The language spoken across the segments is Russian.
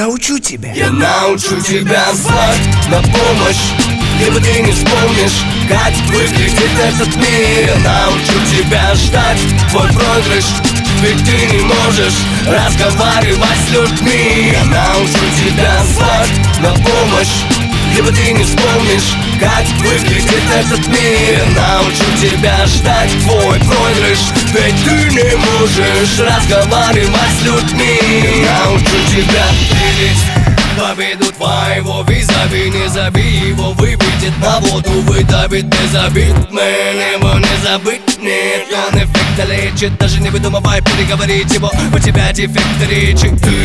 научу тебя. Я научу тебя звать на помощь, либо ты не вспомнишь, как выглядит этот мир. Я научу тебя ждать твой проигрыш, ведь ты не можешь разговаривать с людьми. Я научу тебя звать на помощь, либо ты не вспомнишь, как выглядит этот мир. Я научу тебя ждать твой проигрыш, ведь ты не можешь разговаривать с людьми. Я научу тебя видеть победу твоего визави. Не зови его, выведет на воду, выдавит без обид. Мэн, его не забыть, нет, он эффекта лечит. Даже не выдумывай переговорить его, у тебя дефект речи.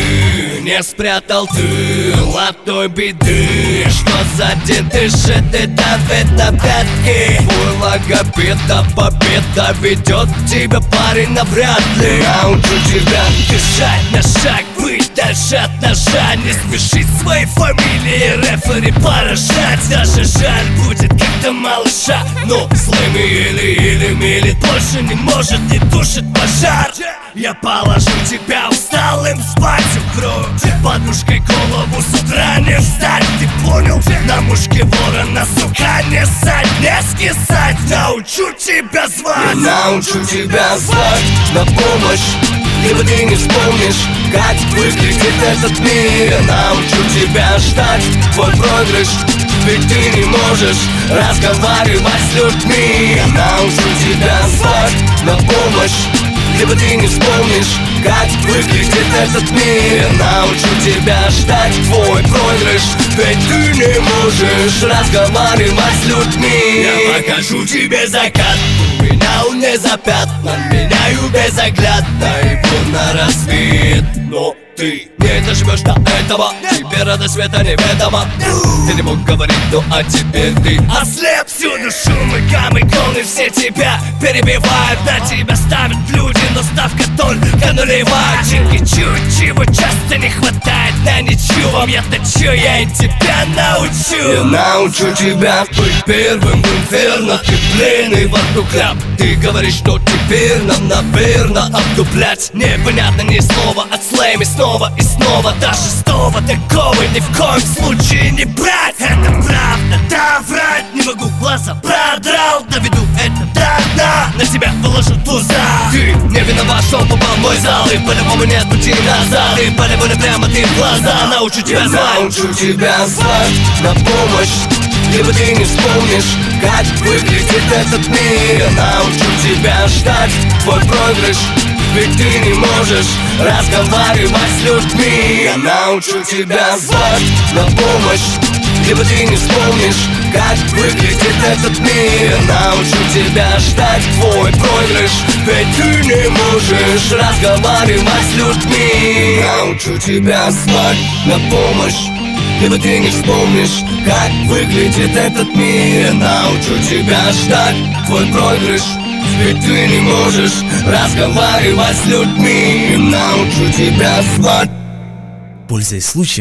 Ты не спрятал тыл от той беды, что сзади дышит и давит на пятки. Твой логопед, а победа ведет тебя, парень, навряд ли. Научу тебя дышать на шаг, быть дальше от ножа. Не спешить своей фамилии рефери поражать. Даже жаль будет как-то малыша, но злыми или милит больше не может, не тушит пожар. Я положу тебя усталым спать, укрою подушкой голову, с утра не встать. Ты понял? На мушке ворона, сука, не ссать, не скисать. Научу тебя звать. Я научу тебя звать на помощь, либо ты не вспомнишь, как выглядит этот мир. Я научу тебя ждать твой проигрыш, ведь ты не можешь разговаривать с людьми. Я научу тебя звать на помощь, либо ты не вспомнишь, как выглядит этот мир. Я научу тебя ждать твой проигрыш, ведь ты не можешь разговаривать с людьми. Я покажу тебе закат, у меня он не запятнан, меняю безоглядно его на рассвет. Но ты не доживешь до этого, тебе радость света неведома. Ты не мог говорить, ну а теперь ты ослеп. Всюду шум и гам, иконы все тебя перебивают. На тебя ставят люди, но ставка только нулевая. Чуть чего часто не хватает на ничего. Я-то чё, я и тебя научу. Я научу тебя быть первым в инферно. Ты пленный во рту кляп. Ты говоришь, что теперь нам наверно обдуплять. Непонятно ни слова от слэми снова и снова. До шестого такого ни в коем случае не брать. Это правда, да, врать не могу, глаза продрал. Доведу это до дна, на тебя выложу туза. Ты не виноват, что попал в мой зал, и по-любому нет пути назад. И по-любому прямо ты в глаза. Научу тебя звать. Я научу тебя звать на помощь, либо ты не вспомнишь, как выглядит этот мир. Я научу тебя ждать твой проигрыш, ведь ты не можешь разговаривать с людьми. Я научу тебя звать на помощь, либо ты не вспомнишь, как выглядит этот мир. Я научу тебя ждать твой проигрыш, ведь ты не можешь разговаривать с людьми. Научу тебя звать на помощь, либо ты не вспомнишь, как выглядит этот мир. Я научу тебя ждать твой проигрыш, ведь ты не можешь разговаривать с людьми. Научу тебя звать. Пользуясь случаем,